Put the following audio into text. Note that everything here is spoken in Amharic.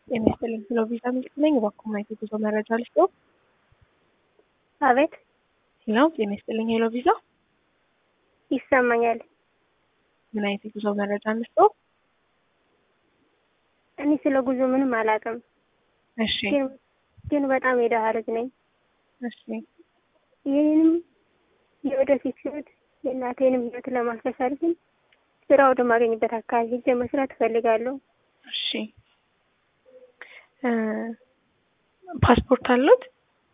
የሚያስፈልግ ብለው ቪዛ የሚልክልኝ በኮማይት የጉዞ መረጃ ልስጦ። አቤት ነው የሚያስፈልግ ሄሎ ቪዛ ይሰማኛል። ምን አይነት የጉዞ መረጃ ልስጦ? እኔ ስለ ጉዞ ምንም አላውቅም። እሺ ግን በጣም የደሃ ልጅ ነኝ። እሺ ይህንም የወደፊት ህይወት የእናቴንም ህይወት ለማሻሻል ግን ስራ ወደማገኝበት አካባቢ ሄጄ መስራት እፈልጋለሁ። እሺ ፓስፖርት አሉት?